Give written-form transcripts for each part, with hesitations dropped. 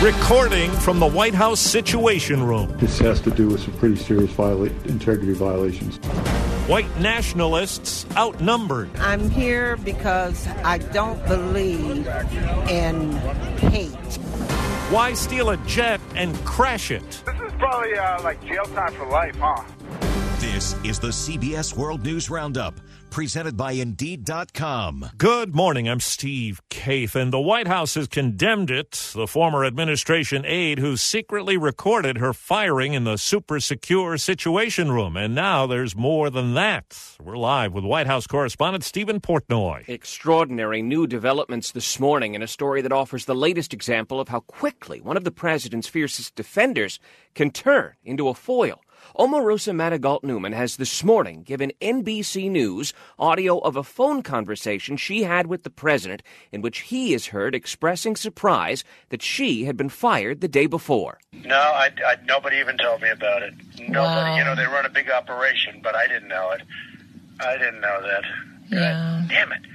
Recording from the White House Situation Room. This has to do with some pretty serious integrity violations. White nationalists outnumbered. I'm here because I don't believe in hate. Why steal a jet and crash it? This is probably like jail time for life, huh? This is the CBS World News Roundup, presented by Indeed.com. Good morning, I'm Steve Kaif, and the White House has condemned it, the former administration aide who secretly recorded her firing in the super secure Situation Room. And now there's more than that. We're live with White House correspondent Stephen Portnoy. Extraordinary new developments this morning in a story that offers the latest example of how quickly one of the president's fiercest defenders can turn into a foil. Omarosa Manigault-Newman has this morning given NBC News audio of a phone conversation she had with the president in which he is heard expressing surprise that she had been fired the day before. No, nobody even told me about it. Nobody. Wow. You know, they run a big operation, but I didn't know it. I didn't know that. Yeah. God damn it.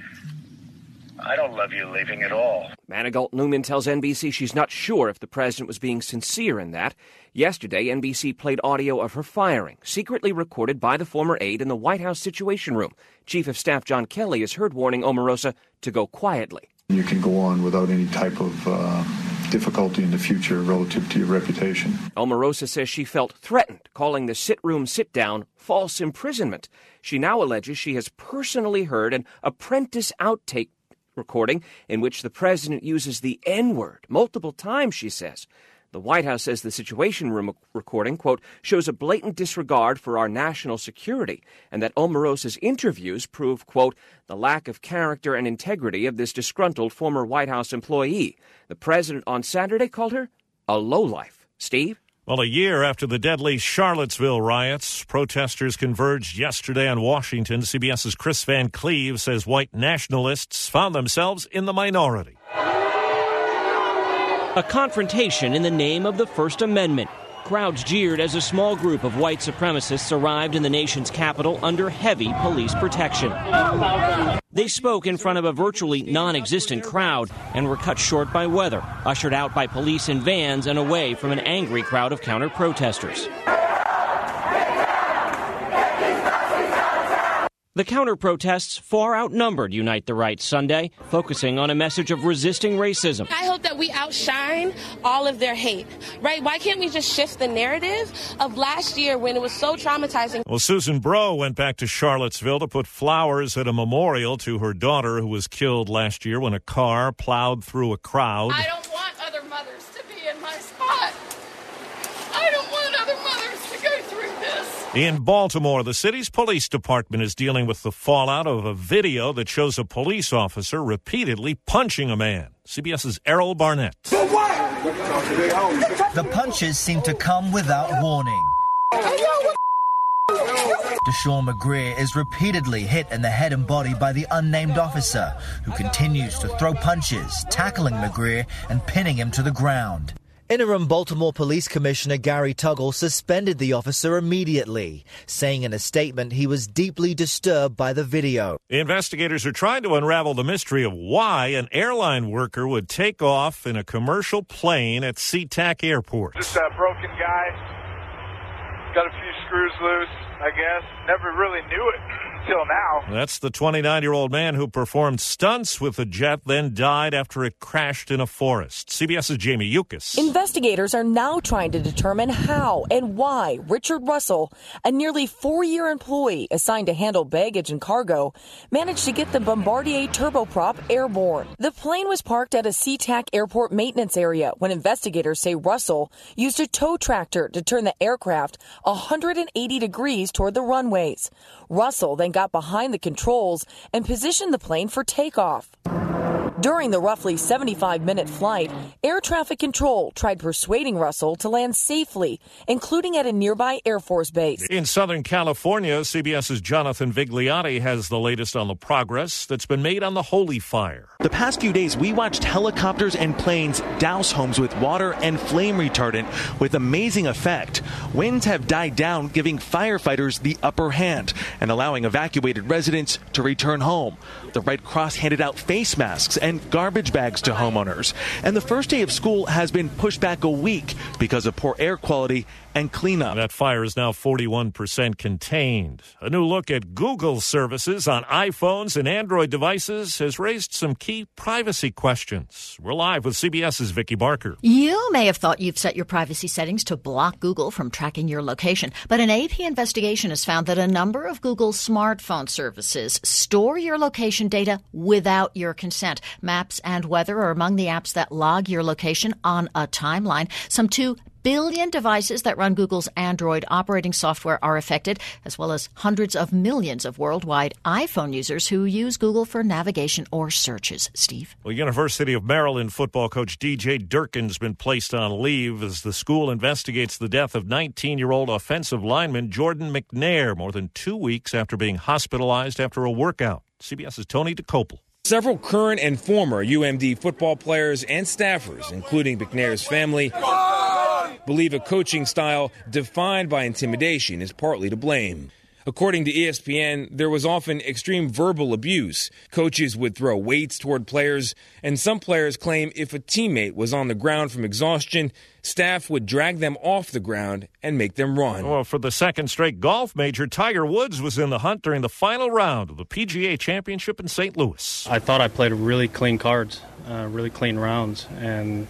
I don't love you leaving at all. Manigault-Newman tells NBC she's not sure if the president was being sincere in that. Yesterday, NBC played audio of her firing, secretly recorded by the former aide in the White House Situation Room. Chief of Staff John Kelly is heard warning Omarosa to go quietly. You can go on without any type of difficulty in the future relative to your reputation. Omarosa says she felt threatened, calling the sit-room sit-down false imprisonment. She now alleges she has personally heard an apprentice outtake recording in which the president uses the N-word multiple times, she says. The White House says the Situation Room recording, quote, shows a blatant disregard for our national security, and that Omarosa's interviews prove, quote, the lack of character and integrity of this disgruntled former White House employee. The president on Saturday called her a lowlife. Steve? Well, a year after the deadly Charlottesville riots, protesters converged yesterday on Washington. CBS's Chris Van Cleve says white nationalists found themselves in the minority. A confrontation in the name of the First Amendment. Crowds jeered as a small group of white supremacists arrived in the nation's capital under heavy police protection. They spoke in front of a virtually non-existent crowd and were cut short by weather, ushered out by police in vans and away from an angry crowd of counter-protesters. The counter-protests far outnumbered Unite the Right Sunday, focusing on a message of resisting racism. I hope that we outshine all of their hate, right? Why can't we just shift the narrative of last year when it was so traumatizing? Well, Susan Bro went back to Charlottesville to put flowers at a memorial to her daughter who was killed last year when a car plowed through a crowd. I don't want other mothers to be in my spot. I don't want other mothers to go through this. In Baltimore, the city's police department is dealing with the fallout of a video that shows a police officer repeatedly punching a man. CBS's Errol Barnett. The punches seem to come without warning. Deshaun McGreer is repeatedly hit in the head and body by the unnamed officer, who continues to throw punches, tackling McGreer and pinning him to the ground. Interim Baltimore Police Commissioner Gary Tuggle suspended the officer immediately, saying in a statement he was deeply disturbed by the video. Investigators are trying to unravel the mystery of why an airline worker would take off in a commercial plane at SeaTac Airport. Just a broken guy. Got a few screws loose, I guess. Never really knew it until now. That's the 29-year-old man who performed stunts with the jet, then died after it crashed in a forest. CBS's Jamie Yukas. Investigators are now trying to determine how and why Richard Russell, a nearly 4-year employee assigned to handle baggage and cargo, managed to get the Bombardier turboprop airborne. The plane was parked at a SeaTac Airport maintenance area when investigators say Russell used a tow tractor to turn the aircraft 180 degrees toward the runways. Russell then got behind the controls and positioned the plane for takeoff. During the roughly 75-minute flight, air traffic control tried persuading Russell to land safely, including at a nearby Air Force base. In Southern California, CBS's Jonathan Vigliotti has the latest on the progress that's been made on the Holy Fire. The past few days, we watched helicopters and planes douse homes with water and flame retardant with amazing effect. Winds have died down, giving firefighters the upper hand and allowing evacuated residents to return home. The Red Cross handed out face masks and send garbage bags to homeowners. And the first day of school has been pushed back a week because of poor air quality and cleanup. That fire is now 41% contained. A new look at Google services on iPhones and Android devices has raised some key privacy questions. We're live with CBS's Vicki Barker. You may have thought you've set your privacy settings to block Google from tracking your location, but an AP investigation has found that a number of Google's smartphone services store your location data without your consent. Maps and Weather are among the apps that log your location on a timeline. Some 2 billion devices that run Google's Android operating software are affected, as well as hundreds of millions of worldwide iPhone users who use Google for navigation or searches. Steve? Well, University of Maryland football coach DJ Durkin's been placed on leave as the school investigates the death of 19-year-old offensive lineman Jordan McNair more than 2 weeks after being hospitalized after a workout. CBS's Tony DeCopel. Several current and former UMD football players and staffers, including McNair's family, believe a coaching style defined by intimidation is partly to blame. According to ESPN, there was often extreme verbal abuse. Coaches would throw weights toward players, and some players claim if a teammate was on the ground from exhaustion, staff would drag them off the ground and make them run. Well, for the second straight golf major, Tiger Woods was in the hunt during the final round of the PGA Championship in St. Louis. I thought I played really clean cards, really clean rounds, and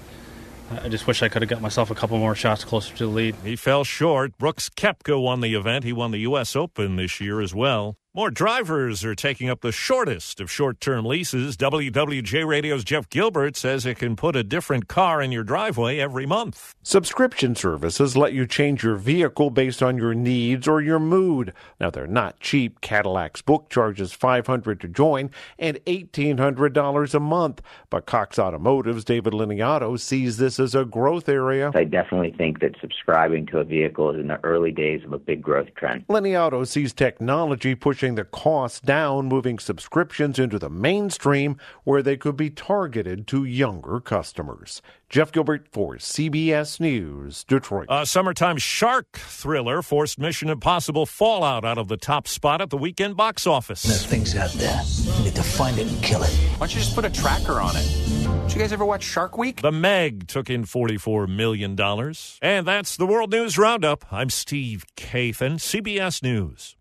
I just wish I could have got myself a couple more shots closer to the lead. He fell short. Brooks Koepka won the event. He won the U.S. Open this year as well. More drivers are taking up the shortest of short-term leases. WWJ Radio's Jeff Gilbert says it can put a different car in your driveway every month. Subscription services let you change your vehicle based on your needs or your mood. Now, they're not cheap. Cadillac's book charges $500 to join and $1,800 a month. But Cox Automotive's David Liniato sees this as a growth area. I definitely think that subscribing to a vehicle is in the early days of a big growth trend. Liniato sees technology pushing the costs down, moving subscriptions into the mainstream where they could be targeted to younger customers. Jeff Gilbert for CBS News, Detroit. A summertime shark thriller forced Mission Impossible Fallout out of the top spot at the weekend box office. There's things out there. You need to find it and kill it. Why don't you just put a tracker on it? Did you guys ever watch Shark Week? The Meg took in $44 million. And that's the World News Roundup. I'm Steve Kathan, CBS News.